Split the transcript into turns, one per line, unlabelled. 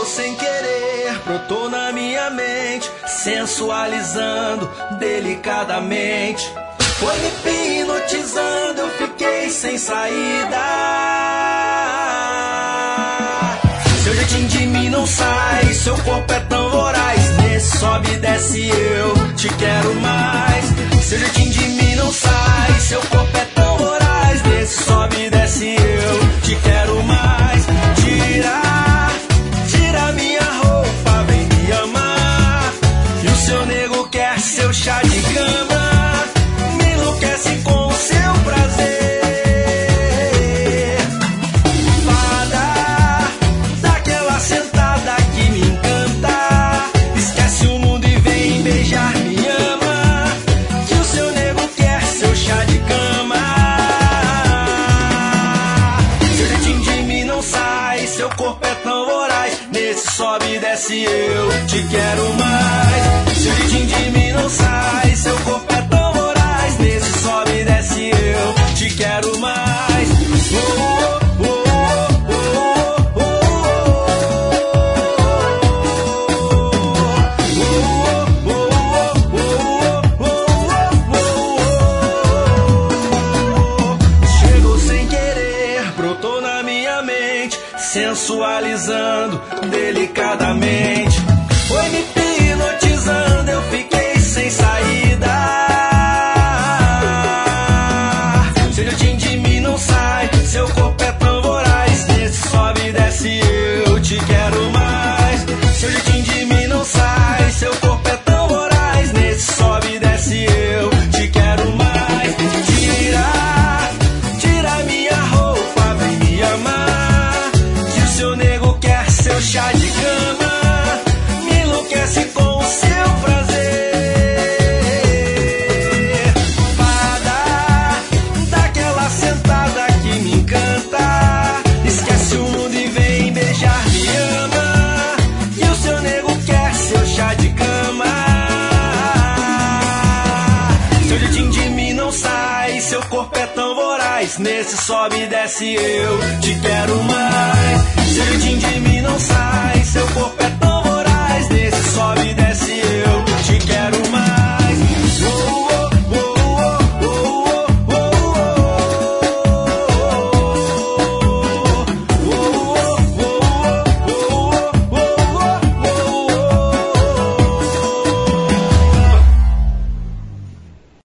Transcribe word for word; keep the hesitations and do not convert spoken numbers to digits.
sem querer, brotou na minha mente, sensualizando delicadamente. Foi me hipnotizando, eu fiquei sem saída. Seu jeitinho de mim não sai, seu corpo é tão voraz. Nesse sobe e desce eu te quero mais. Seu jeitinho de mim não sai, seu corpo é tão voraz. Nesse sobe e desce eu te quero mais. Tira, tira minha roupa, vem me amar. E o seu nego quer seu chá de cama. Me enlouquece com o seu prazer. Fada, daquela sentada que me encanta. Esquece o mundo e vem beijar, me ama. Que o seu nego quer seu chá de cama. Seu jeitinho de mim não sai, seu corpo é tão voraz. Nesse sobe e desce eu te quero mais. Seu jeitinho de mim não sai, seu corpo é tão voraz. Nesse sobe e desce eu te quero mais. Oh, oh, oh, oh, oh, oh, oh. Chegou sem querer, brotou na minha mente, sensualizando delicadamente. Foi me hipnotizando, eu fiquei sem saída. Seu jeitinho de mim não sai, seu corpo é tão voraz. Nesse sobe e desce eu te quero mais. Seu jeitinho de mim não sai, seu corpo é tão voraz. Nesse sobe e desce eu te quero mais. Tira, tira minha roupa, vem me amar. Que o seu nego quer seu chá de cama. Me enlouquece com o seu prazer. Fada, daquela sentada que me encanta. Esquece o mundo e vem beijar, me ama. Que o seu nego quer seu chá de cama. Seu jeitinho de mim não sai, seu corpo é tão voraz. Nesse sobe e desce eu te quero mais. Seu jeitinho de mim não sai, seu corpo é tão voraz. Nesse sobe e desce eu te quero mais.